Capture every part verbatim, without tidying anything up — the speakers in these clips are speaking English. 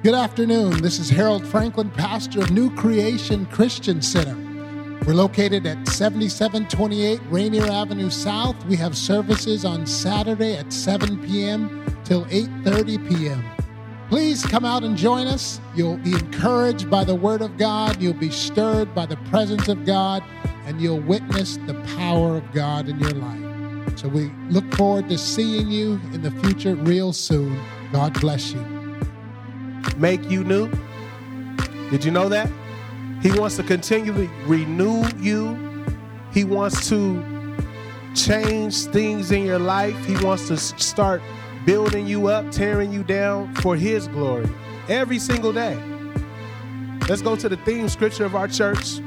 Good afternoon. This is Harold Franklin, pastor of New Creation Christian Center. We're located at seventy-seven twenty-eight Rainier Avenue South. We have services on Saturday at seven p.m. till eight thirty p.m. Please come out and join us. You'll be encouraged by the Word of God. You'll be stirred by the presence of God, and you'll witness the power of God in your life. So we look forward to seeing you in the future real soon. God bless you. Make you new. Did you know that? He wants to continually renew you. He wants to change things in your life. He wants to start building you up, tearing you down for his glory every single day. Let's go to the theme scripture of our church.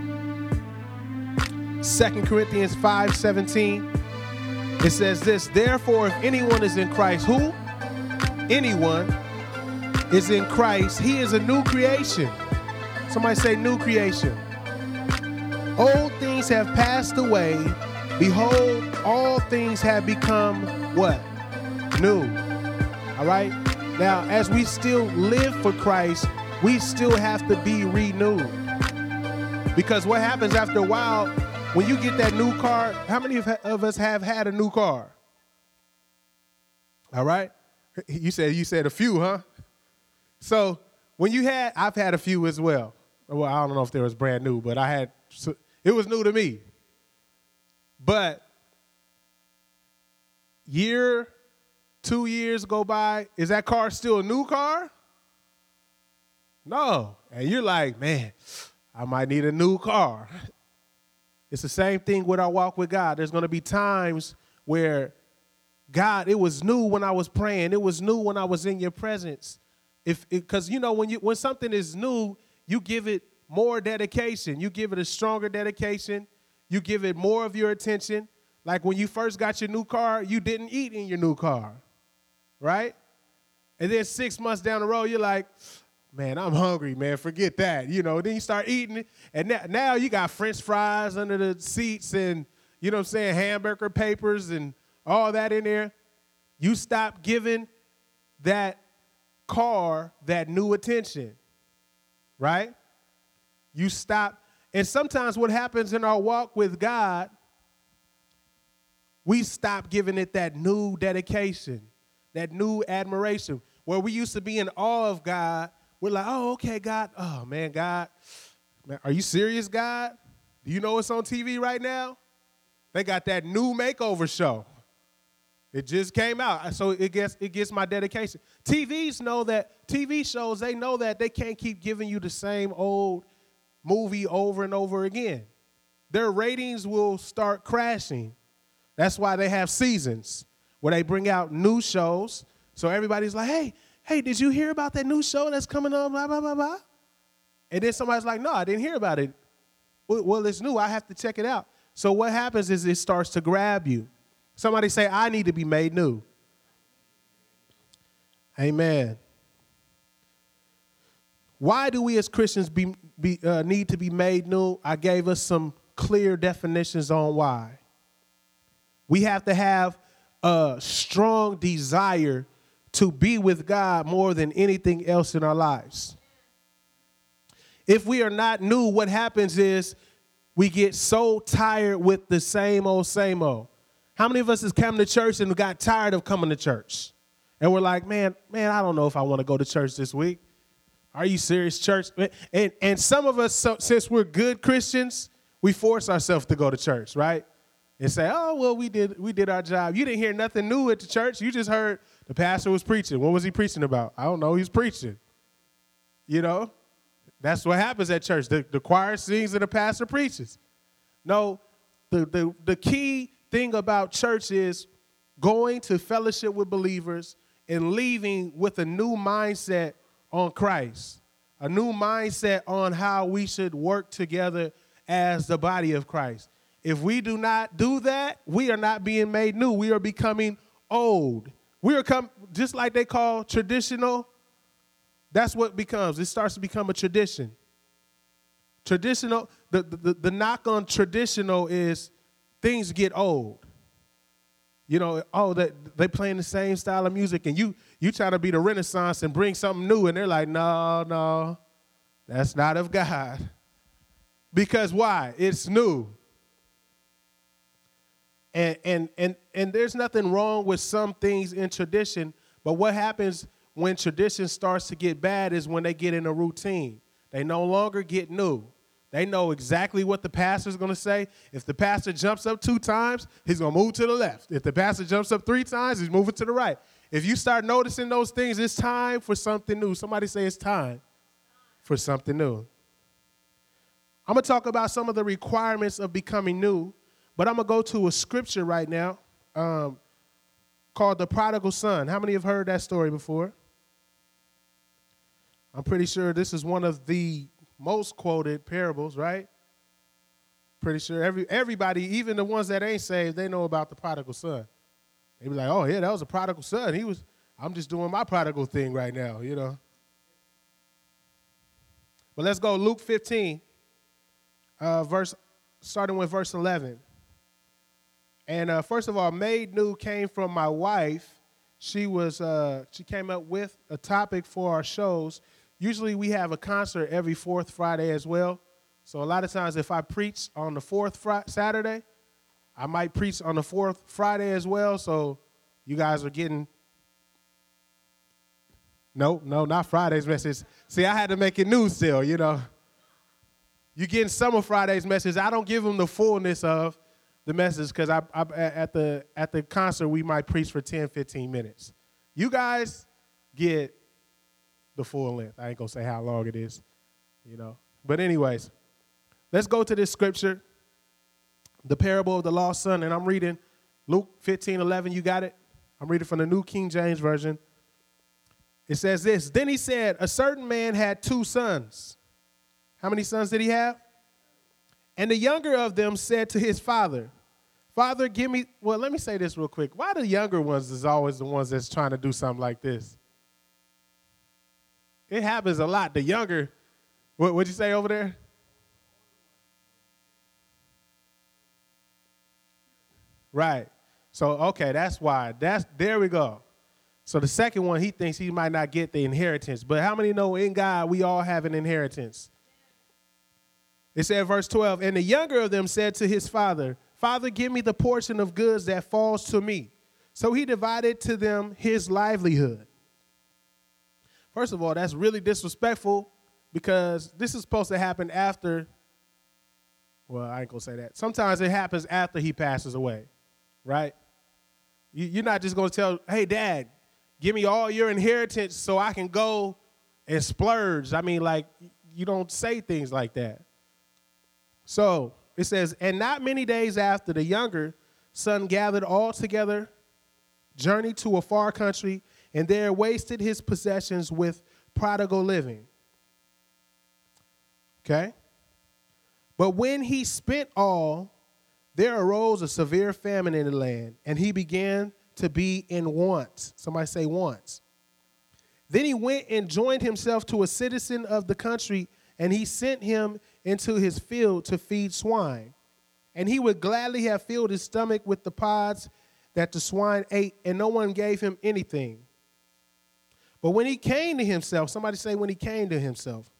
Second Corinthians five seventeen. It says this, therefore, if anyone is in Christ, who? Anyone is in Christ, he is a new creation. Somebody say new creation. Old things have passed away. Behold, all things have become what? New. All right? Now, as we still live for Christ, we still have to be renewed. Because what happens after a while, when you get that new car, how many of, of us have had a new car? All right? You said you said a few, huh? So when you had, I've had a few as well. Well, I don't know if they was brand new, but I had, it was new to me. But year, two years go by, is that car still a new car? No. And you're like, man, I might need a new car. It's the same thing with our walk with God. There's going to be times where, God, it was new when I was praying. It was new when I was in your presence. If because you know when you when something is new, you give it more dedication. You give it a stronger dedication. You give it more of your attention. Like when you first got your new car, you didn't eat in your new car, right? And then six months down the road, you're like, man, I'm hungry, man. Forget that. You know, then you start eating it. And now, now you got French fries under the seats and, you know what I'm saying, hamburger papers and all that in there. You stop giving that car that new attention, right? You stop. And sometimes what happens in our walk with God, we stop giving it that new dedication, that new admiration. Where we used to be in awe of God, we're like, oh, okay, God. Oh, man, God. Man, are you serious, God? Do you know what's on T V right now? They got that new makeover show. It just came out, so it gets it gets my dedication. T Vs know that, T V shows, they know that they can't keep giving you the same old movie over and over again. Their ratings will start crashing. That's why they have seasons where they bring out new shows. So everybody's like, hey, hey, did you hear about that new show that's coming on, blah, blah, blah, blah? And then somebody's like, no, I didn't hear about it. Well, well, it's new. I have to check it out. So what happens is it starts to grab you. Somebody say, I need to be made new. Amen. Why do we as Christians be, be, uh, need to be made new? I gave us some clear definitions on why. We have to have a strong desire to be with God more than anything else in our lives. If we are not new, what happens is we get so tired with the same old, same old. How many of us has come to church and got tired of coming to church? And we're like, man, man, I don't know if I want to go to church this week. Are you serious, church? And, and some of us, so, since we're good Christians, we force ourselves to go to church, right? And say, oh, well, we did we did our job. You didn't hear nothing new at the church. You just heard the pastor was preaching. What was he preaching about? I don't know. He's preaching. You know, that's what happens at church. The, the choir sings and the pastor preaches. No, the, the, the key thing about church is going to fellowship with believers and leaving with a new mindset on Christ, a new mindset on how we should work together as the body of Christ. If we do not do that, we are not being made new. We are becoming old. We are come just like they call traditional. That's what it becomes. It starts to become a tradition. Traditional, the, the, the knock on traditional is things get old. you know, oh, they, they playing the same style of music, and you you try to be the Renaissance and bring something new, and they're like, no, no, that's not of God. Because why? It's new. And and and and there's nothing wrong with some things in tradition, but what happens when tradition starts to get bad is when they get in a routine. They no longer get new. They know exactly what the pastor's going to say. If the pastor jumps up two times, he's going to move to the left. If the pastor jumps up three times, he's moving to the right. If you start noticing those things, it's time for something new. Somebody say it's time for something new. I'm going to talk about some of the requirements of becoming new, but I'm going to go to a scripture right now um, called the prodigal son. How many have heard that story before? I'm pretty sure this is one of the most quoted parables, right? Pretty sure every everybody, even the ones that ain't saved, they know about the prodigal son. They be like, oh, yeah, that was a prodigal son. He was, I'm just doing my prodigal thing right now, you know. But let's go Luke fifteen, uh, verse, starting with verse eleven. And uh, first of all, Made New came from my wife. She was, uh, she came up with a topic for our shows. Usually we have a concert every fourth Friday as well. So a lot of times if I preach on the fourth fr- Saturday, I might preach on the fourth Friday as well. So you guys are getting, no, no, not Friday's message. See, I had to make it new still, you know. You're getting some of Friday's message. I don't give them the fullness of the message because I, I, at the at the concert we might preach for ten, fifteen minutes. You guys get the full length. I ain't gonna say how long it is, you know. But anyways, let's go to this scripture, the parable of the lost son, and I'm reading Luke fifteen eleven. You got it? I'm reading from the New King James Version. It says this: Then he said, a certain man had two sons. How many sons did he have? And the younger of them said to his father, Father, give me, well, let me say this real quick. Why the younger ones is always the ones that's trying to do something like this? It happens a lot. The younger, what what'd you say over there? Right. So, okay, that's why. That's there we go. So the second one, he thinks he might not get the inheritance. But how many know in God we all have an inheritance? It said, verse twelve, and the younger of them said to his father, Father, give me the portion of goods that falls to me. So he divided to them his livelihood. First of all, that's really disrespectful because this is supposed to happen after, well, I ain't going to say that. Sometimes it happens after he passes away, right? You, you're not just going to tell, hey, Dad, give me all your inheritance so I can go and splurge. I mean, like, you don't say things like that. So it says, and not many days after, the younger son gathered all together, journeyed to a far country, and there wasted his possessions with prodigal living. Okay? But when he spent all, there arose a severe famine in the land, and he began to be in want. Somebody say want. Then he went and joined himself to a citizen of the country, and he sent him into his field to feed swine. And he would gladly have filled his stomach with the pods that the swine ate, and no one gave him anything. But when he came to himself, somebody say when he came to himself,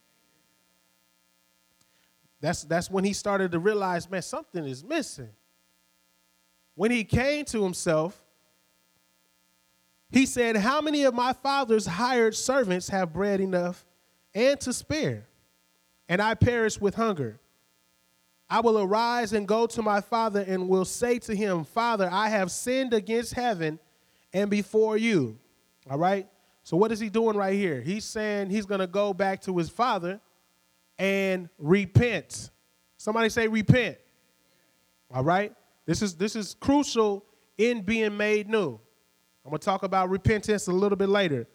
that's, that's when he started to realize, man, something is missing. When he came to himself, he said, how many of my father's hired servants have bread enough and to spare, and I perish with hunger? I will arise and go to my father and will say to him, Father, I have sinned against heaven and before you. All right? So what is he doing right here? He's saying he's going to go back to his father and repent. Somebody say repent. All right? This is this is crucial in being made new. I'm going to talk about repentance a little bit later.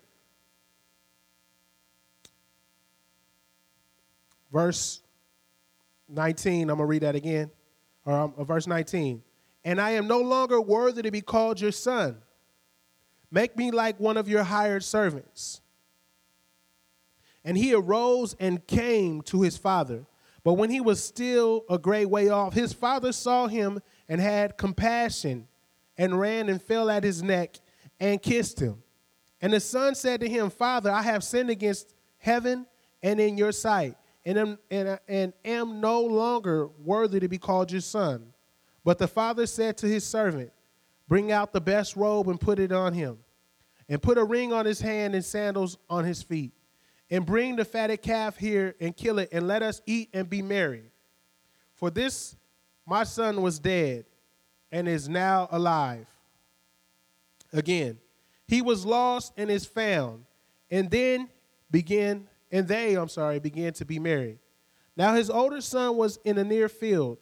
Verse nineteen, I'm going to read that again. Or um, verse nineteen. And I am no longer worthy to be called your son. Make me like one of your hired servants. And he arose and came to his father. But when he was still a great way off, his father saw him and had compassion and ran and fell at his neck and kissed him. And the son said to him, Father, I have sinned against heaven and in your sight, and am, and, and am no longer worthy to be called your son. But the father said to his servant, bring out the best robe and put it on him, and put a ring on his hand and sandals on his feet. And bring the fatted calf here and kill it, and let us eat and be merry. For this my son was dead and is now alive. Again, he was lost and is found. And then began, and they, I'm sorry, began to be married. Now his older son was in a near field.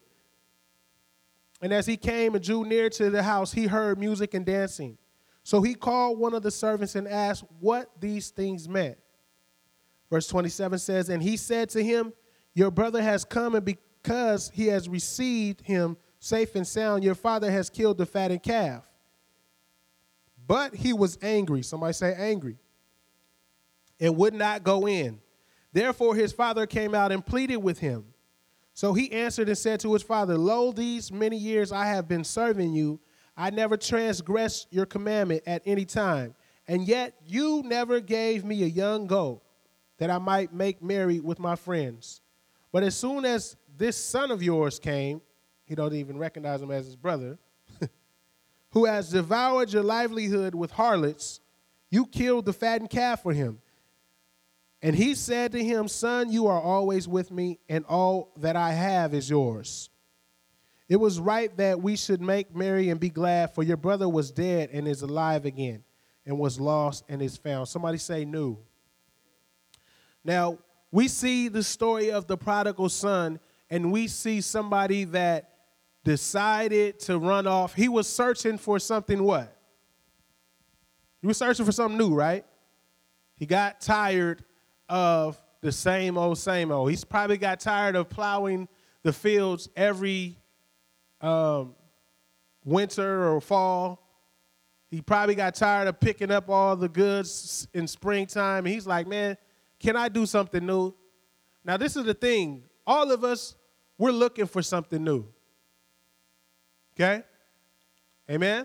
And as he came and drew near to the house, he heard music and dancing. So he called one of the servants and asked what these things meant. Verse twenty-seven says, and he said to him, your brother has come, and because he has received him safe and sound, your father has killed the fatted calf. But he was angry. Somebody say angry. And would not go in. Therefore his father came out and pleaded with him. So he answered and said to his father, lo, these many years I have been serving you. I never transgressed your commandment at any time. And yet you never gave me a young goat, that I might make merry with my friends. But as soon as this son of yours came, he don't even recognize him as his brother, who has devoured your livelihood with harlots, you killed the fattened calf for him. And he said to him, son, you are always with me, and all that I have is yours. It was right that we should make merry and be glad, for your brother was dead and is alive again, and was lost and is found. Somebody say new. Now, we see the story of the prodigal son, and we see somebody that decided to run off. He was searching for something what? He was searching for something new, right? He got tired of the same old, same old. He's probably got tired of plowing the fields every um, winter or fall. He probably got tired of picking up all the goods in springtime. And he's like, man, can I do something new? Now, this is the thing. All of us, we're looking for something new. Okay? Amen?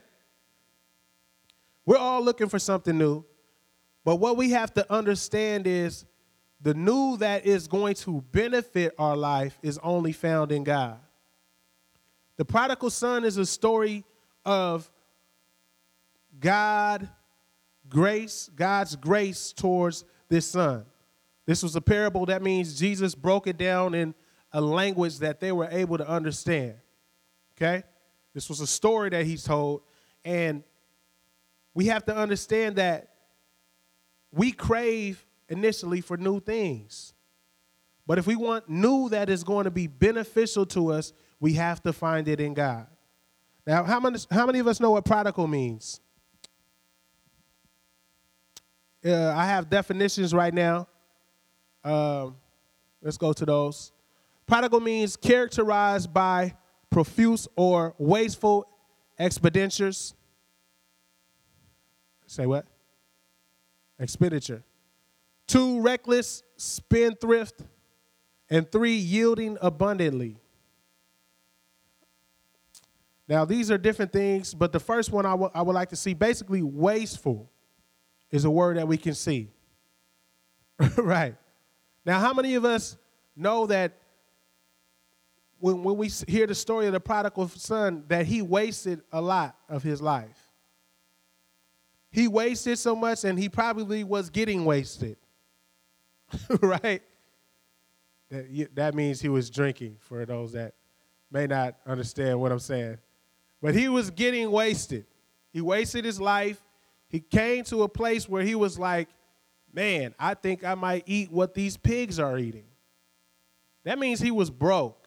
We're all looking for something new. But what we have to understand is the new that is going to benefit our life is only found in God. The prodigal son is a story of God, grace, God's grace towards this son. This was a parable. That means Jesus broke it down in a language that they were able to understand. Okay? This was a story that he told. And we have to understand that we crave initially for new things. But if we want new that is going to be beneficial to us, we have to find it in God. Now, how many, how many of us know what prodigal means? Uh, I have definitions right now. Um, let's go to those. Prodigal means characterized by profuse or wasteful expenditures. Say what? Expenditure. Two, reckless spendthrift. And three, yielding abundantly. Now, these are different things, but the first one I, w- I would like to see, basically wasteful is a word that we can see. Right. Now, how many of us know that when, when we hear the story of the prodigal son, that he wasted a lot of his life? He wasted so much, and he probably was getting wasted. Right? That, that means he was drinking, for those that may not understand what I'm saying. But he was getting wasted. He wasted his life. He came to a place where he was like, man, I think I might eat what these pigs are eating. That means he was broke.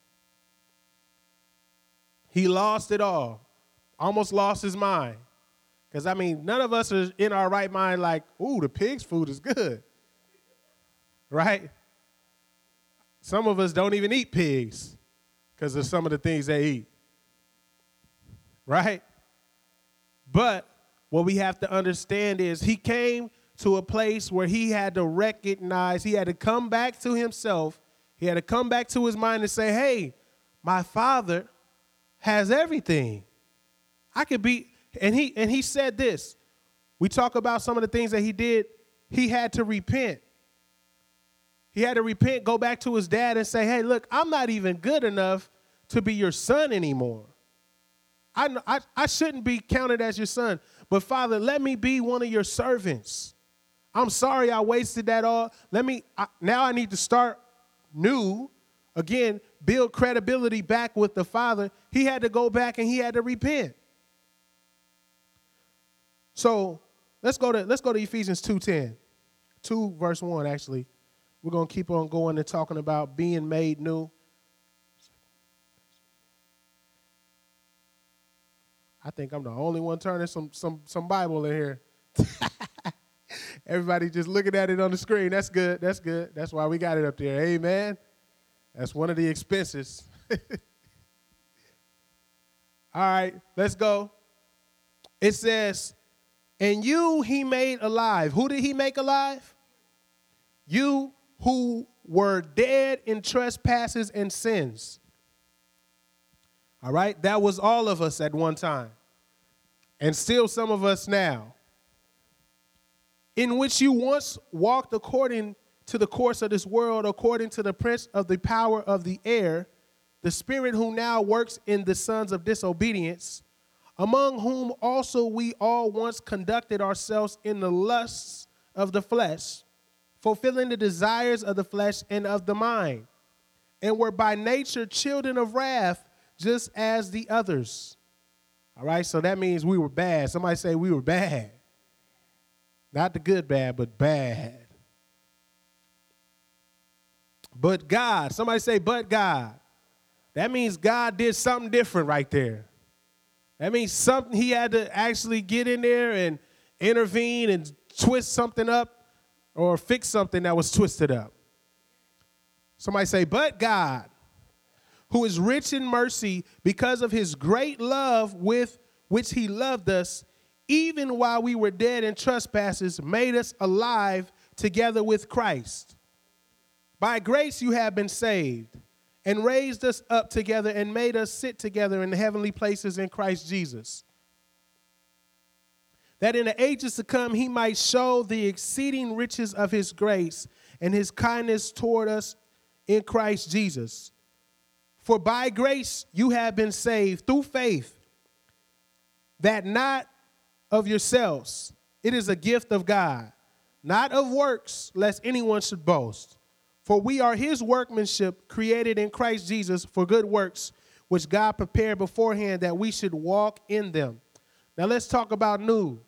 He lost it all. Almost lost his mind. Because, I mean, none of us are in our right mind like, ooh, the pig's food is good. Right? Some of us don't even eat pigs because of some of the things they eat. Right? But what we have to understand is he came to a place where he had to recognize, he had to come back to himself. He had to come back to his mind and say, hey, my father has everything. I could be, and he and he said this. We talk about some of the things that he did. He had to repent. He had to repent, go back to his dad and say, hey, look, I'm not even good enough to be your son anymore. I, I, I shouldn't be counted as your son. But, Father, let me be one of your servants. I'm sorry I wasted that all. Let me, I, now I need to start new. Again, build credibility back with the Father. He had to go back and he had to repent. So let's go to let's go to Ephesians two ten. two verse one, actually. We're going to keep on going and talking about being made new. I think I'm the only one turning some some some Bible in here. Everybody just looking at it on the screen. That's good. That's good. That's why we got it up there. Amen. That's one of the expenses. All right, let's go. It says, and you he made alive. Who did he make alive? You who were dead in trespasses and sins. All right, that was all of us at one time. And still some of us now. In which you once walked according to the course of this world, according to the prince of the power of the air, the spirit who now works in the sons of disobedience, among whom also we all once conducted ourselves in the lusts of the flesh, fulfilling the desires of the flesh and of the mind, and were by nature children of wrath, just as the others. All right, so that means we were bad. Somebody say we were bad. Not the good bad, but bad. But God, somebody say, but God. That means God did something different right there. That means something he had to actually get in there and intervene and twist something up or fix something that was twisted up. Somebody say, but God, who is rich in mercy because of his great love with which he loved us, even while we were dead in trespasses, made us alive together with Christ. By grace you have been saved, and raised us up together and made us sit together in the heavenly places in Christ Jesus, that in the ages to come he might show the exceeding riches of his grace and his kindness toward us in Christ Jesus. For by grace you have been saved through faith, that not of yourselves, it is a gift of God, not of works, lest anyone should boast. For we are his workmanship, created in Christ Jesus for good works, which God prepared beforehand that we should walk in them. Now let's talk about new.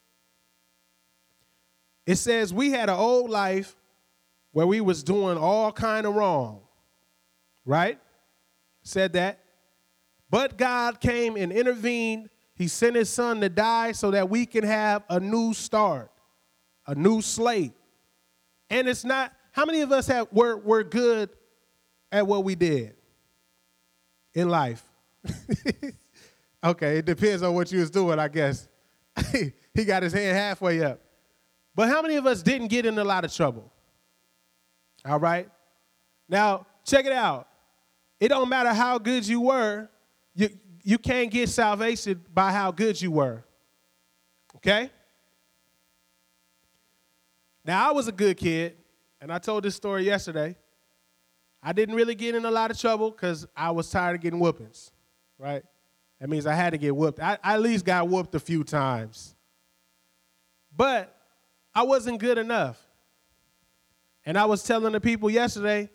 It says we had an old life where we was doing all kind of wrong, right? Said that. But God came and intervened. He sent his son to die so that we can have a new start, a new slate. And it's not, how many of us have were, were good at what we did in life? Okay, it depends on what you was doing, I guess. He got his hand halfway up. But how many of us didn't get in a lot of trouble? All right? Now, check it out. It don't matter how good you were. You, you can't get salvation by how good you were. Okay? Now, I was a good kid, and I told this story yesterday. I didn't really get in a lot of trouble because I was tired of getting whoopings, right? That means I had to get whooped. I, I at least got whooped a few times. But I wasn't good enough. And I was telling the people yesterday,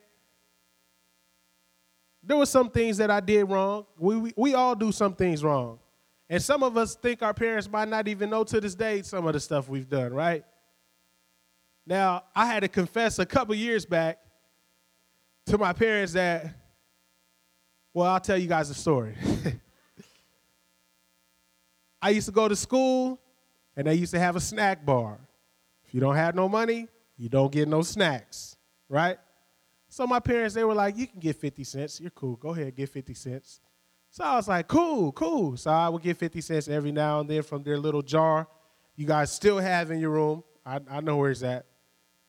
there were some things that I did wrong. We, we we all do some things wrong. And some of us think our parents might not even know to this day some of the stuff we've done, right? Now, I had to confess a couple years back to my parents that, well, I'll tell you guys a story. I used to go to school, and they used to have a snack bar. If you don't have no money, you don't get no snacks, right? So my parents, they were like, you can get fifty cents. You're cool. Go ahead, get fifty cents. So I was like, cool, cool. So I would get fifty cents every now and then from their little jar you guys still have in your room. I, I know where it's at.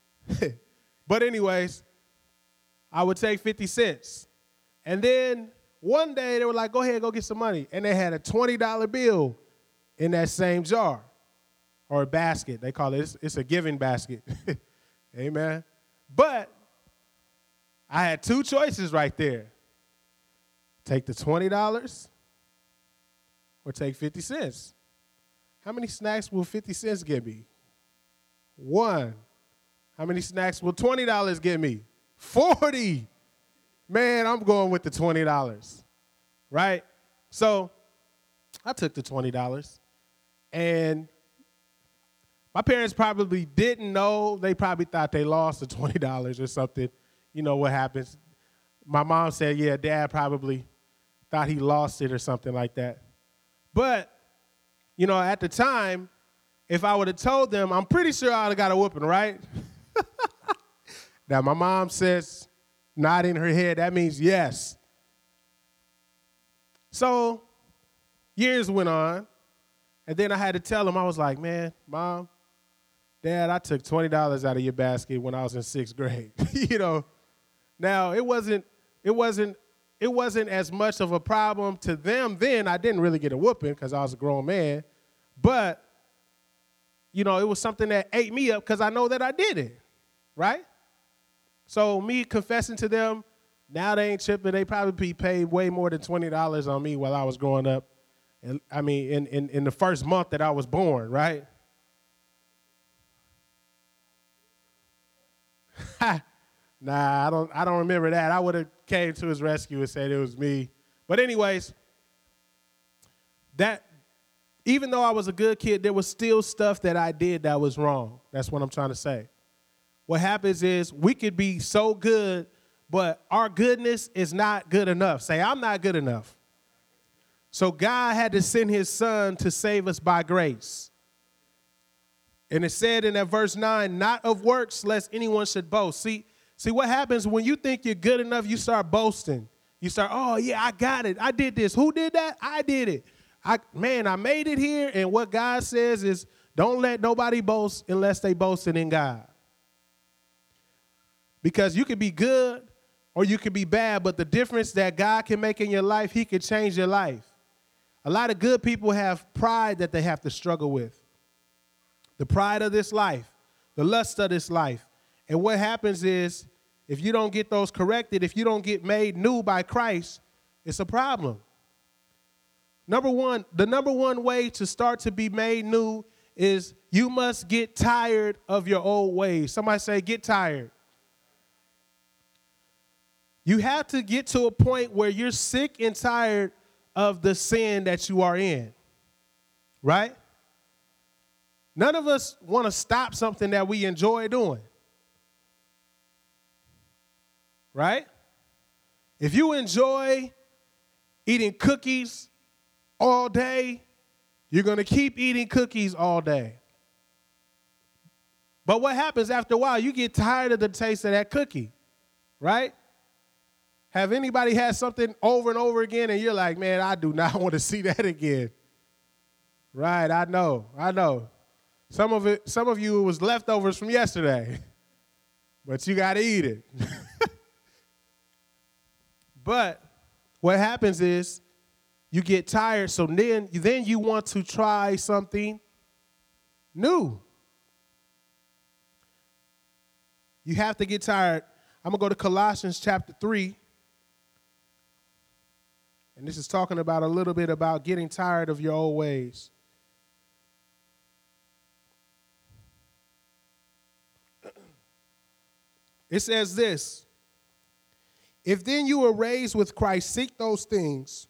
But anyways, I would take fifty cents. And then one day they were like, go ahead, go get some money. And they had a twenty dollar bill in that same jar or a basket. They call it, it's, it's a giving basket. Amen. But I had two choices right there. Take the twenty dollars or take fifty cents. How many snacks will fifty cents give me? One. How many snacks will twenty dollars give me? forty. Man, I'm going with the twenty dollars, right? So I took the twenty dollars, and my parents probably didn't know. They probably thought they lost the twenty dollars or something. You know what happens. My mom said, yeah, Dad probably thought he lost it or something like that. But, you know, at the time, if I would have told them, I'm pretty sure I would have got a whooping, right? Now, my mom says, nodding her head, that means yes. So years went on, and then I had to tell them, I was like, man, Mom, Dad, I took twenty dollars out of your basket when I was in sixth grade. You know, now it wasn't, it wasn't, it wasn't as much of a problem to them then. I didn't really get a whooping because I was a grown man, but, you know, it was something that ate me up because I know that I did it, right? So me confessing to them, now they ain't tripping. They probably paid way more than twenty dollars on me while I was growing up. And I mean, in, in, in the first month that I was born, right? Nah, I don't I don't remember that. I would have came to his rescue and said it was me. But anyways, that even though I was a good kid, there was still stuff that I did that was wrong. That's what I'm trying to say. What happens is we could be so good, but our goodness is not good enough. Say, I'm not good enough. So God had to send his son to save us by grace. And it said in that verse nine, not of works, lest anyone should boast. See, see what happens when you think you're good enough, you start boasting. You start, oh, yeah, I got it. I did this. Who did that? I did it. I man, I made it here. And what God says is, don't let nobody boast unless they boasting in God. Because you can be good or you can be bad, but the difference that God can make in your life, he can change your life. A lot of good people have pride that they have to struggle with. The pride of this life, the lust of this life. And what happens is, if you don't get those corrected, if you don't get made new by Christ, it's a problem. Number one, the number one way to start to be made new is you must get tired of your old ways. Somebody say, get tired. You have to get to a point where you're sick and tired of the sin that you are in, right? None of us want to stop something that we enjoy doing, right? If you enjoy eating cookies all day, you're going to keep eating cookies all day. But what happens after a while? You get tired of the taste of that cookie, right? Have anybody had something over and over again and you're like, man, I do not want to see that again? Right, I know, I know. Some of it, some of you, it was leftovers from yesterday, but you got to eat it. But what happens is you get tired, so then, then you want to try something new. You have to get tired. I'm going to go to Colossians chapter three. And this is talking about a little bit about getting tired of your old ways. It says this, if then you were raised with Christ, seek those things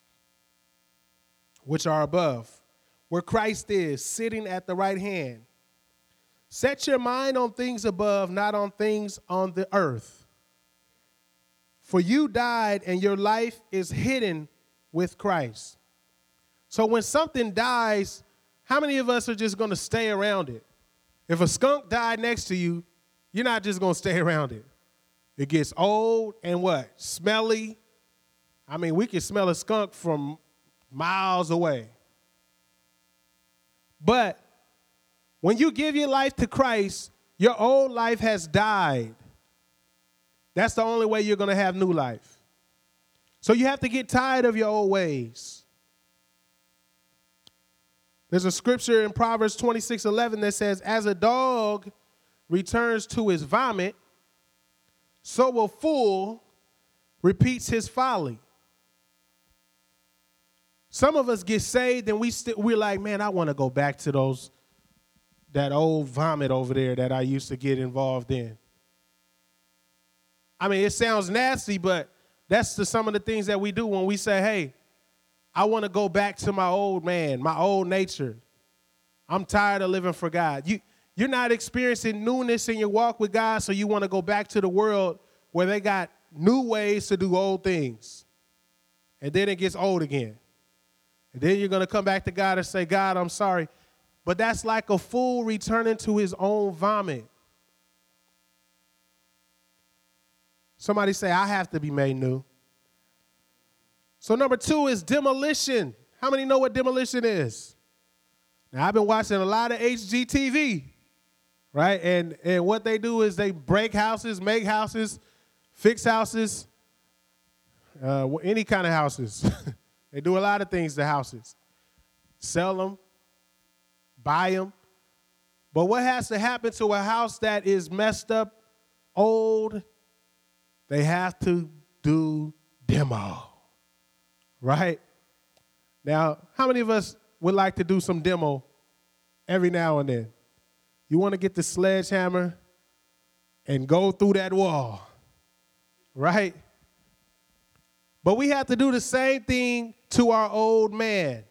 which are above, where Christ is, sitting at the right hand. Set your mind on things above, not on things on the earth. For you died, and your life is hidden with Christ. So when something dies, how many of us are just going to stay around it? If a skunk died next to you, you're not just going to stay around it. It gets old and what? Smelly. I mean, we can smell a skunk from miles away. But when you give your life to Christ, your old life has died. That's the only way you're going to have new life. So you have to get tired of your old ways. There's a scripture in Proverbs twenty-six eleven that says, as a dog returns to his vomit, so a fool repeats his folly. Some of us get saved and we st- we're like, man, I want to go back to those, that old vomit over there that I used to get involved in. I mean, it sounds nasty, but that's the, some of the things that we do when we say, hey, I want to go back to my old man, my old nature. I'm tired of living for God. You, you're not experiencing newness in your walk with God, so you want to go back to the world where they got new ways to do old things. And then it gets old again. And then you're going to come back to God and say, God, I'm sorry. But that's like a fool returning to his own vomit. Somebody say, I have to be made new. So number two is demolition. How many know what demolition is? Now, I've been watching a lot of H G T V, right? And, and what they do is they break houses, make houses, fix houses, uh, any kind of houses. They do a lot of things to houses. Sell them, buy them. But what has to happen to a house that is messed up, old? They have to do demo. Right? Now, how many of us would like to do some demo every now and then? You want to get the sledgehammer and go through that wall, right? But we have to do the same thing to our old man.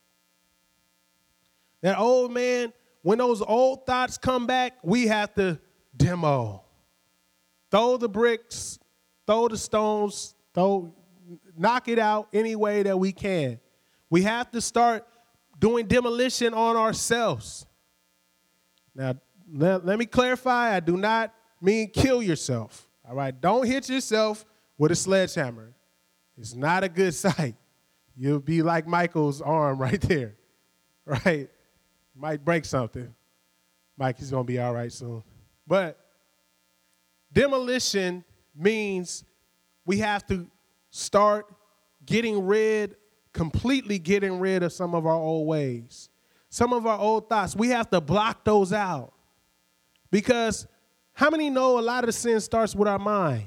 That old man, when those old thoughts come back, we have to demo. Throw the bricks, throw the stones, throw... knock it out any way that we can. We have to start doing demolition on ourselves. Now, let, let me clarify. I do not mean kill yourself. All right? Don't hit yourself with a sledgehammer. It's not a good sight. You'll be like Michael's arm right there. Right? Might break something. Mike is going to be all right soon. But demolition means we have to start getting rid, completely getting rid of some of our old ways, some of our old thoughts. We have to block those out. Because how many know a lot of the sin starts with our mind?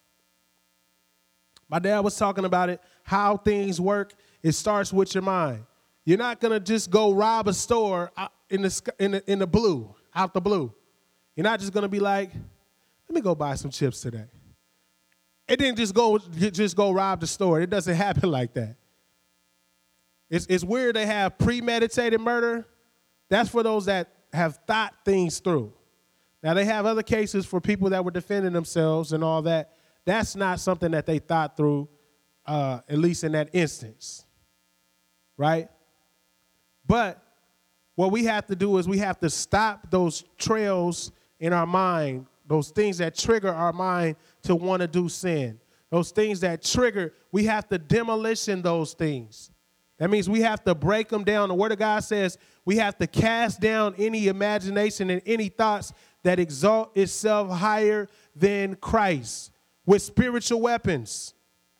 My dad was talking about it, how things work. It starts with your mind. You're not going to just go rob a store in the, in the, in the blue, out the blue. You're not just going to be like, let me go buy some chips today. It didn't just go just go rob the store. It doesn't happen like that. It's, it's weird they have premeditated murder. That's for those that have thought things through. Now, they have other cases for people that were defending themselves and all that. That's not something that they thought through, uh, at least in that instance, right? But what we have to do is we have to stop those trails in our mind, those things that trigger our mind to want to do sin. Those things that trigger, we have to demolition those things. That means we have to break them down. The Word of God says we have to cast down any imagination and any thoughts that exalt itself higher than Christ with spiritual weapons.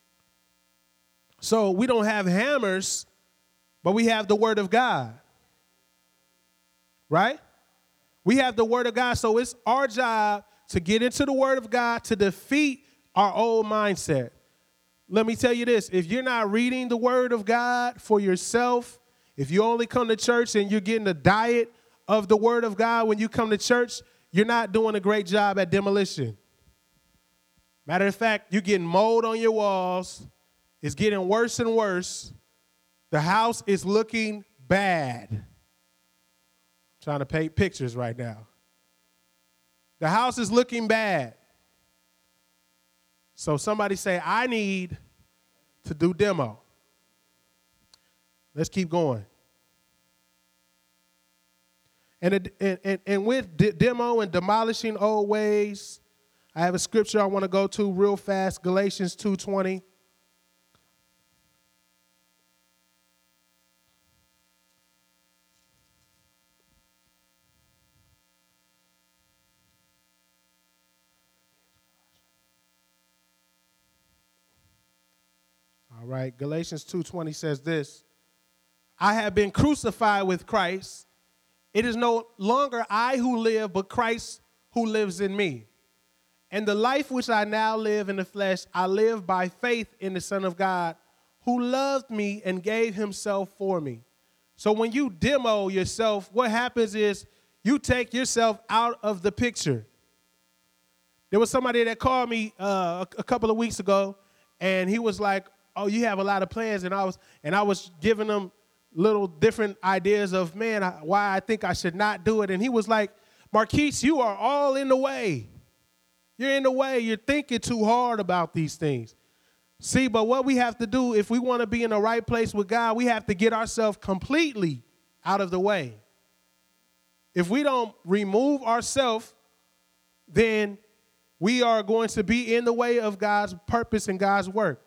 So we don't have hammers, but we have the Word of God. Right? We have the Word of God, so it's our job to get into the Word of God to defeat our old mindset. Let me tell you this. If you're not reading the Word of God for yourself, if you only come to church and you're getting a diet of the Word of God when you come to church, you're not doing a great job at demolition. Matter of fact, you're getting mold on your walls. It's getting worse and worse. The house is looking bad. I'm trying to paint pictures right now. The house is looking bad. So somebody say, I need to do demo. Let's keep going. And, and, and with de- demo and demolishing old ways, I have a scripture I want to go to real fast, Galatians two twenty. right? Galatians two twenty says this: I have been crucified with Christ. It is no longer I who live, but Christ who lives in me. And the life which I now live in the flesh, I live by faith in the Son of God, who loved me and gave himself for me. So when you demo yourself, what happens is you take yourself out of the picture. There was somebody that called me uh, a, a couple of weeks ago, and he was like, oh, you have a lot of plans. And I was, and I was giving him little different ideas of, man, I, why I think I should not do it. And he was like, Marquise, you are all in the way. You're in the way. You're thinking too hard about these things. See, but what we have to do, if we want to be in the right place with God, we have to get ourselves completely out of the way. If we don't remove ourselves, then we are going to be in the way of God's purpose and God's work.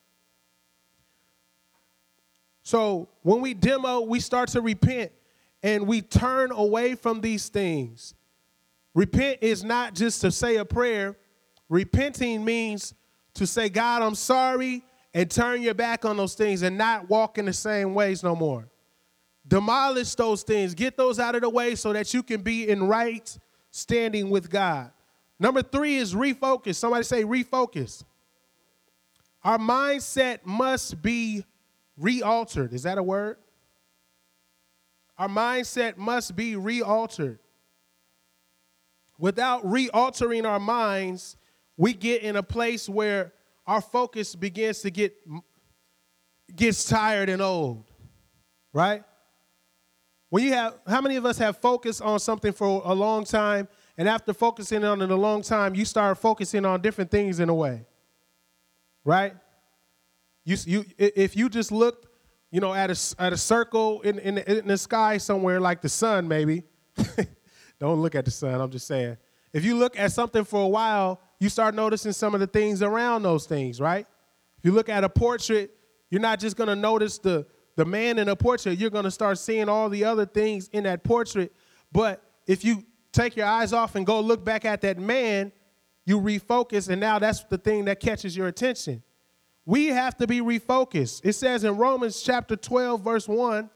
So when we demo, we start to repent and we turn away from these things. Repent is not just to say a prayer. Repenting means to say, God, I'm sorry, and turn your back on those things and not walk in the same ways no more. Demolish those things. Get those out of the way so that you can be in right standing with God. Number three is refocus. Somebody say refocus. Our mindset must be re-altered. Is that a word? Our mindset must be re-altered. Without re-altering our minds, we get in a place where our focus begins to get gets tired and old, right? When you have, how many of us have focused on something for a long time, and after focusing on it a long time, you start focusing on different things in a way, right? You, you, if you just looked, you know, at a at a circle in in the, in the sky somewhere, like the sun, maybe. Don't look at the sun, I'm just saying. If you look at something for a while, you start noticing some of the things around those things, right? If you look at a portrait, you're not just going to notice the, the man in a portrait. You're going to start seeing all the other things in that portrait. But if you take your eyes off and go look back at that man, you refocus, and now that's the thing that catches your attention. We have to be refocused. It says in Romans chapter twelve, verse one,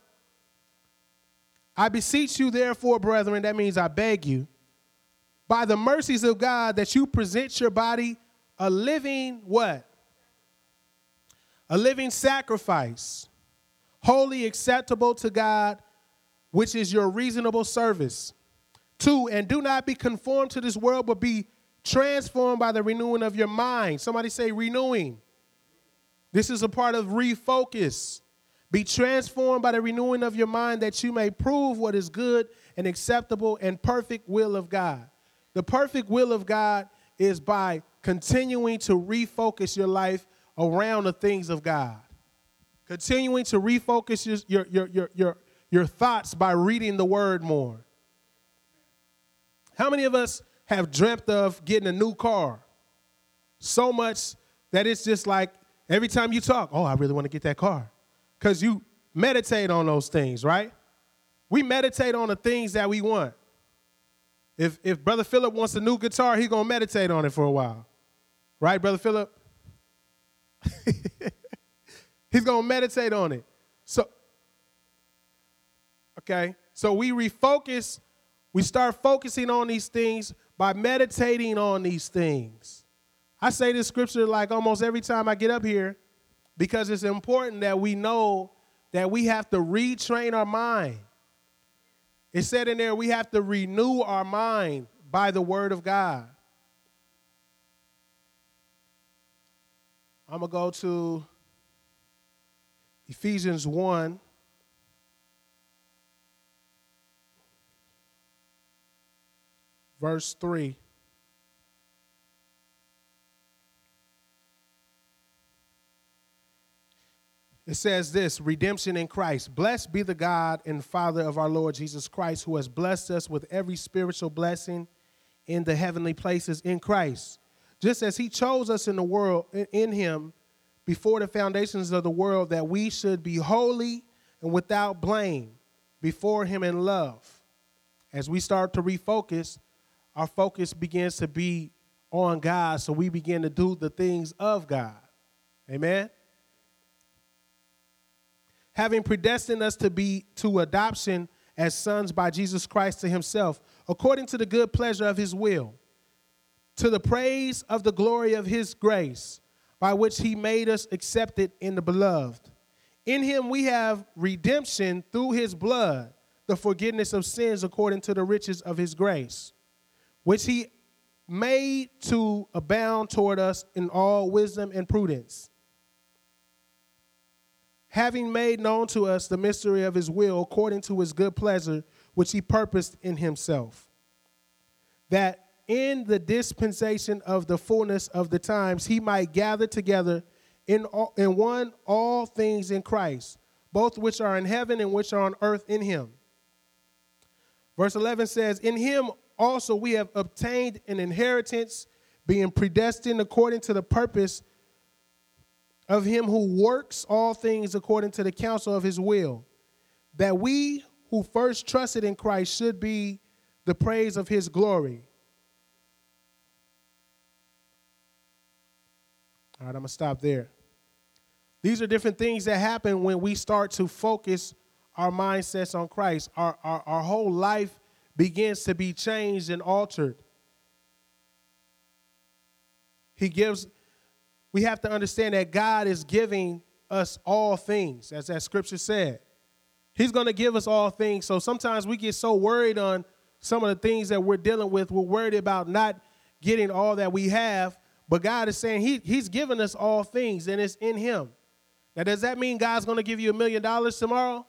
I beseech you, therefore, brethren, that means I beg you, by the mercies of God, that you present your body a living what? A living sacrifice, wholly acceptable to God, which is your reasonable service. Two, and do not be conformed to this world, but be transformed by the renewing of your mind. Somebody say renewing. This is a part of refocus. Be transformed by the renewing of your mind, that you may prove what is good and acceptable and perfect will of God. The perfect will of God is by continuing to refocus your life around the things of God. Continuing to refocus your, your, your, your, your thoughts by reading the word more. How many of us have dreamt of getting a new car? So much that it's just like every time you talk, oh, I really want to get that car. Because you meditate on those things, right? We meditate on the things that we want. If if Brother Philip wants a new guitar, he's going to meditate on it for a while. Right, Brother Philip? He's going to meditate on it. So, okay, so we refocus. We start focusing on these things by meditating on these things. I say this scripture like almost every time I get up here, because it's important that we know that we have to retrain our mind. It said in there we have to renew our mind by the word of God. I'm going to go to Ephesians one. Verse three. It says this, redemption in Christ. Blessed be the God and Father of our Lord Jesus Christ, who has blessed us with every spiritual blessing in the heavenly places in Christ. Just as he chose us in the world, in him, before the foundations of the world, that we should be holy and without blame before him in love. As we start to refocus, our focus begins to be on God, so we begin to do the things of God. Amen? having predestined us to be to adoption as sons by Jesus Christ to himself, according to the good pleasure of his will, to the praise of the glory of his grace, by which he made us accepted in the beloved. In him we have redemption through his blood, the forgiveness of sins according to the riches of his grace, which he made to abound toward us in all wisdom and prudence, having made known to us the mystery of his will according to his good pleasure, which he purposed in himself, that in the dispensation of the fullness of the times he might gather together in, all, in one all things in Christ, both which are in heaven and which are on earth in him. Verse eleven says, in him also we have obtained an inheritance, being predestined according to the purpose of him who works all things according to the counsel of his will, that we who first trusted in Christ should be the praise of his glory. All right, I'm going to stop there. These are different things that happen when we start to focus our mindsets on Christ. Our, our, our whole life begins to be changed and altered. He gives, we have to understand that God is giving us all things, as that scripture said. He's going to give us all things. So sometimes we get so worried on some of the things that we're dealing with. We're worried about not getting all that we have. But God is saying he, he's given us all things, and it's in him. Now, does that mean God's going to give you a million dollars tomorrow?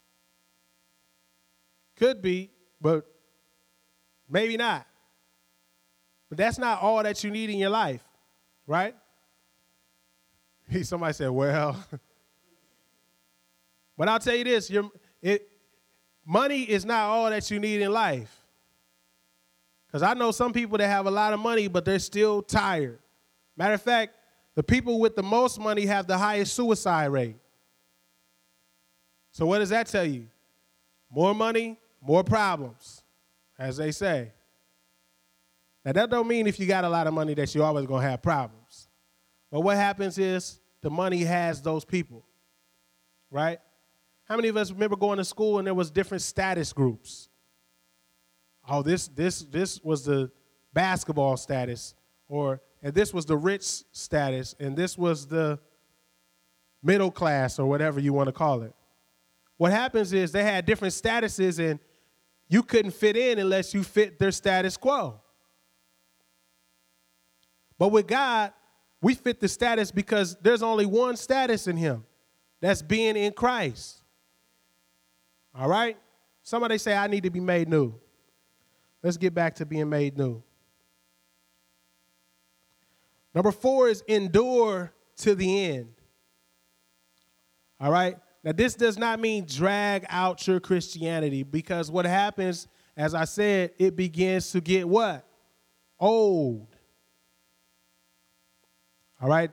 Could be, but maybe not. But that's not all that you need in your life, right? Somebody said, well, but I'll tell you this, your, it, money is not all that you need in life. Because I know some people that have a lot of money, but they're still tired. Matter of fact, the people with the most money have the highest suicide rate. So what does that tell you? More money, more problems, as they say. Now, that don't mean if you got a lot of money that you're always going to have problems. But what happens is the money has those people, right? How many of us remember going to school and there was different status groups? Oh, this this this was the basketball status, or and this was the rich status, and this was the middle class, or whatever you want to call it. What happens is they had different statuses, and you couldn't fit in unless you fit their status quo. But with God, we fit the status because there's only one status in him. That's being in Christ. All right? Somebody say, I need to be made new. Let's get back to being made new. Number four is endure to the end. All right? Now, this does not mean drag out your Christianity, because what happens, as I said, it begins to get what? Old. All right?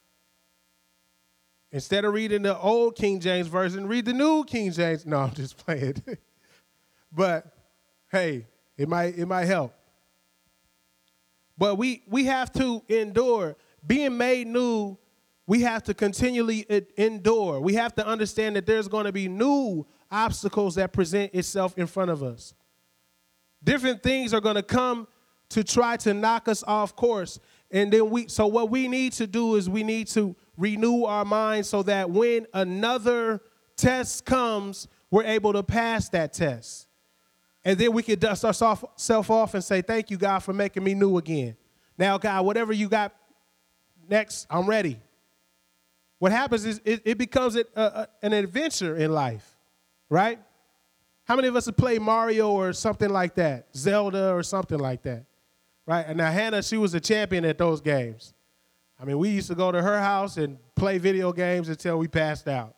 Instead of reading the old King James Version, read the new King James. No, I'm just playing. But, hey, it might it might help. But we, we have to endure. Being made new, we have to continually endure. We have to understand that there's going to be new obstacles that present itself in front of us. Different things are going to come to try to knock us off course. And then we, so what we need to do is we need to renew our minds so that when another test comes, we're able to pass that test. And then we can dust ourselves off and say, thank you, God, for making me new again. Now, God, whatever you got next, I'm ready. What happens is it, it becomes a, a, an adventure in life, right? How many of us have played Mario or something like that, Zelda or something like that, right? And now Hannah, she was a champion at those games. I mean, we used to go to her house and play video games until we passed out.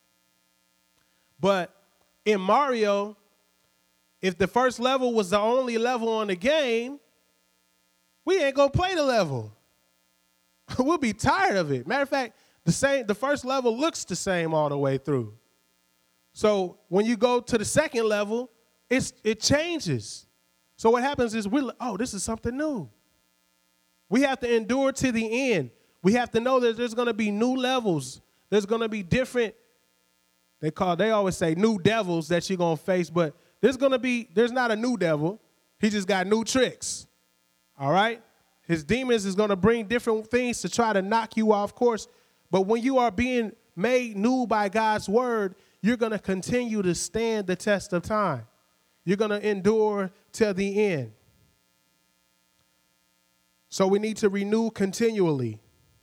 But in Mario, if the first level was the only level on the game, we ain't gonna play the level. We'll be tired of it. Matter of fact, the same, the first level looks the same all the way through. So when you go to the second level, it's, it changes. So what happens is we're like, oh, this is something new. We have to endure to the end. We have to know that there's going to be new levels. There's going to be different. They call, they always say new devils that you're going to face, but there's going to be, there's not a new devil. He just got new tricks. All right? His demons is going to bring different things to try to knock you off course. But when you are being made new by God's word, you're going to continue to stand the test of time. You're going to endure till the end. So we need to renew continually.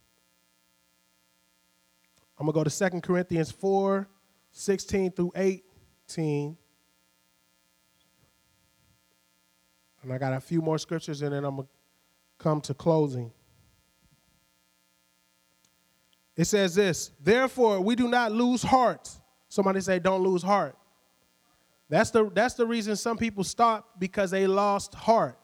I'm going to go to Second Corinthians four, sixteen through eighteen. And I got a few more scriptures, and then I'm going to come to closing. It says this, therefore, we do not lose heart. Somebody say, don't lose heart. That's the, that's the reason some people stop, because they lost heart.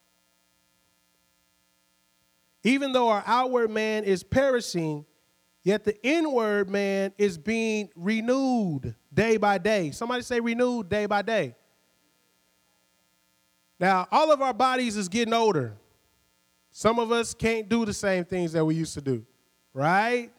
Even though our outward man is perishing, yet the inward man is being renewed day by day. Somebody say renewed day by day. Now, all of our bodies is getting older. Some of us can't do the same things that we used to do, right?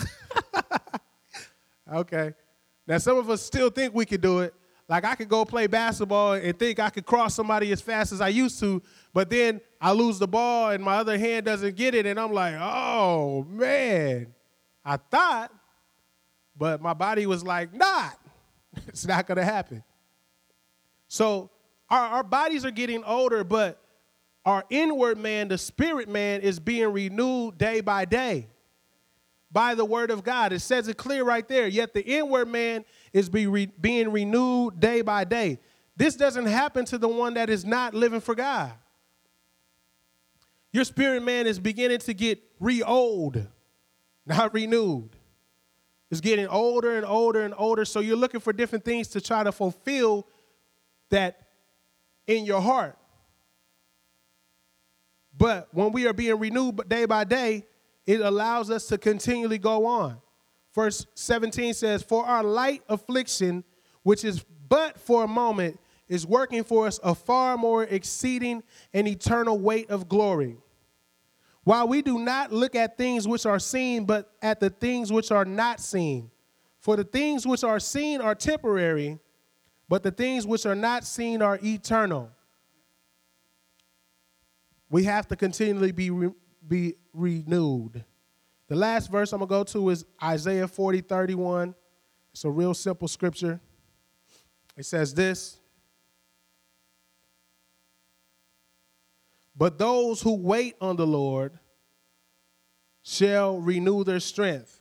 Okay. Now, some of us still think we could do it. Like I could go play basketball and think I could cross somebody as fast as I used to, but then I lose the ball and my other hand doesn't get it, and I'm like, oh, man. I thought, but my body was like, not. It's not going to happen. So our, our bodies are getting older, but our inward man, the spirit man, is being renewed day by day by the word of God. It says it clear right there. Yet the inward man is be re, being renewed day by day. This doesn't happen to the one that is not living for God. Your spirit man is beginning to get re-old, not renewed. It's getting older and older and older, so you're looking for different things to try to fulfill that in your heart. But when we are being renewed day by day, it allows us to continually go on. Verse seventeen says, for our light affliction, which is but for a moment, is working for us a far more exceeding and eternal weight of glory. While we do not look at things which are seen, but at the things which are not seen. For the things which are seen are temporary, but the things which are not seen are eternal. We have to continually be, re, be renewed. The last verse I'm going to go to is Isaiah forty, thirty-one. It's a real simple scripture. It says this. But those who wait on the Lord shall renew their strength.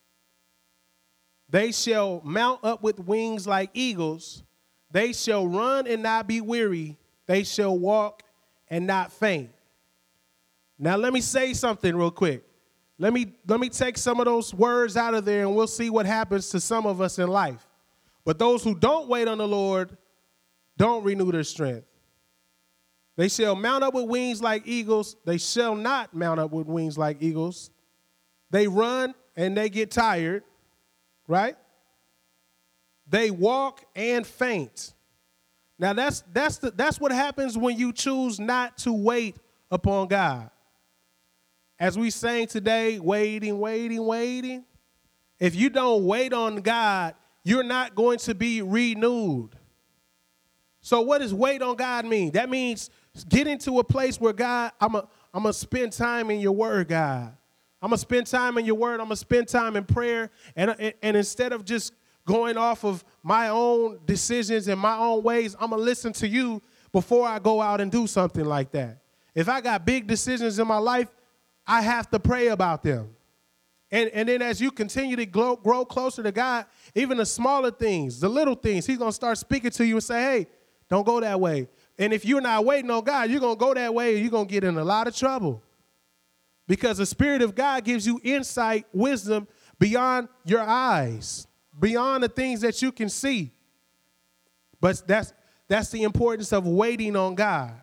They shall mount up with wings like eagles. They shall run and not be weary. They shall walk and not faint. Now let me say something real quick. Let me, let me take some of those words out of there, and we'll see what happens to some of us in life. But those who don't wait on the Lord don't renew their strength. They shall mount up with wings like eagles. They shall not mount up with wings like eagles. They run and they get tired, right? They walk and faint. Now that's that's the, that's what happens when you choose not to wait upon God. As we sang today, waiting, waiting, waiting. If you don't wait on God, you're not going to be renewed. So what does wait on God mean? That means get into a place where God, I'm a, I'm going to spend time in your word, God. I'm going to spend time in your word. I'm going to spend time in prayer. And, and, and instead of just going off of my own decisions and my own ways, I'm going to listen to you before I go out and do something like that. If I got big decisions in my life, I have to pray about them. And, and then as you continue to grow, grow closer to God, even the smaller things, the little things, he's going to start speaking to you and say, hey, don't go that way. And if you're not waiting on God, you're going to go that way and you're going to get in a lot of trouble. Because the Spirit of God gives you insight, wisdom beyond your eyes, beyond the things that you can see. But that's, that's the importance of waiting on God.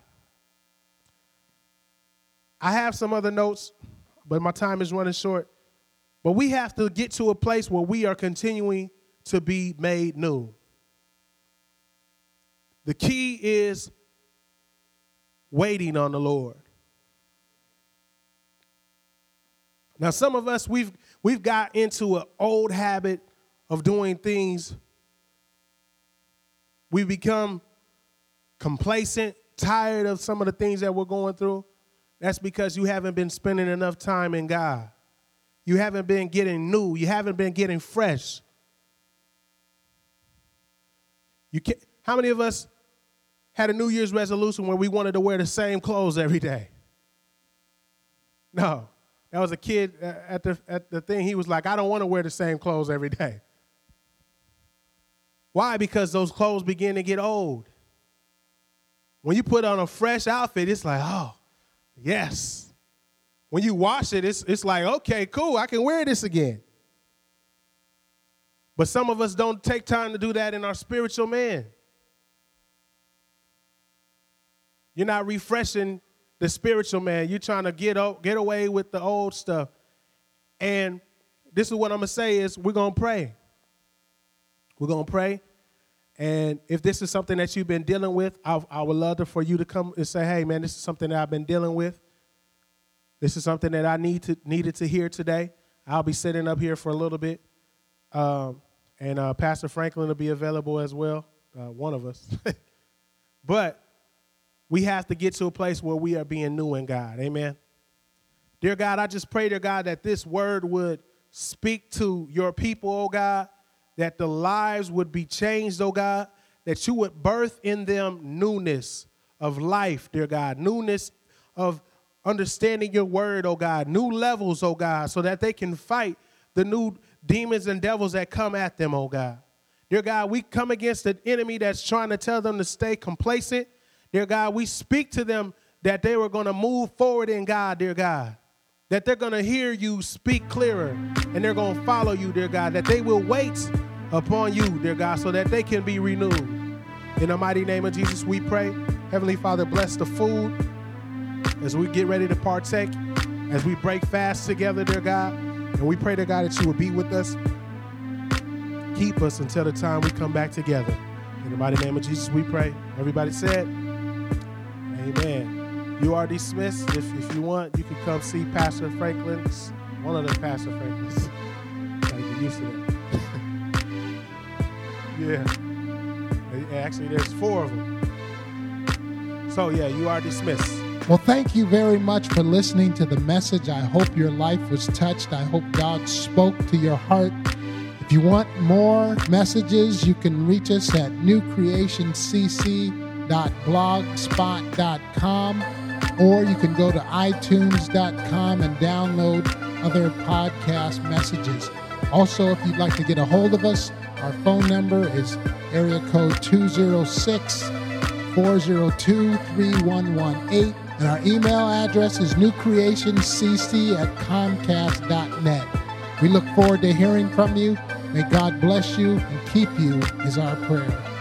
I have some other notes, but my time is running short. But we have to get to a place where we are continuing to be made new. The key is waiting on the Lord. Now, some of us, we've we've got into an old habit of doing things we become complacent, tired of some of the things that we're going through, that's because you haven't been spending enough time in God. You haven't been getting new. You haven't been getting fresh. You can't, how many of us had a New Year's resolution where we wanted to wear the same clothes every day? No. That was a kid at the, at the thing. He was like, I don't want to wear the same clothes every day. Why? Because those clothes begin to get old. When you put on a fresh outfit, it's like, oh, yes. When you wash it, it's, it's like, okay, cool, I can wear this again. But some of us don't take time to do that in our spiritual man. You're not refreshing the spiritual man. You're trying to get, get away with the old stuff. And this is what I'm going to say is we're going to pray. We're going to pray. And if this is something that you've been dealing with, I, I would love to, for you to come and say, hey, man, this is something that I've been dealing with. This is something that I need to needed to hear today. I'll be sitting up here for a little bit. Um, and uh, Pastor Franklin will be available as well, uh, one of us. But we have to get to a place where we are being new in God. Amen. Dear God, I just pray, dear God, that this word would speak to your people, oh God, that the lives would be changed, oh God, that you would birth in them newness of life, dear God, newness of understanding your word, oh God, new levels, oh God, so that they can fight the new demons and devils that come at them, oh God. Dear God, we come against the enemy that's trying to tell them to stay complacent. Dear God, we speak to them that they were going to move forward in God, dear God, that they're going to hear you speak clearer and they're going to follow you, dear God, that they will wait upon you, dear God, so that they can be renewed. In the mighty name of Jesus, we pray. Heavenly Father, bless the food as we get ready to partake, as we break fast together, dear God. And we pray, dear God, that you will be with us. Keep us until the time we come back together. In the mighty name of Jesus, we pray. Everybody said, amen. You are dismissed. If, if you want, you can come see Pastor Franklin's, one of the Pastor Franklins. Gotta get used to that. Yeah. Actually, there's four of them. So, yeah, you are dismissed. Well, thank you very much for listening to the message. I hope your life was touched. I hope God spoke to your heart. If you want more messages, you can reach us at new creation c c dot blogspot dot com, or you can go to i tunes dot com and download other podcast messages. Also, if you'd like to get a hold of us, our phone number is area code two oh six, four oh two, three one one eight. And our email address is new creation c c at comcast dot net. We look forward to hearing from you. May God bless you and keep you is our prayer.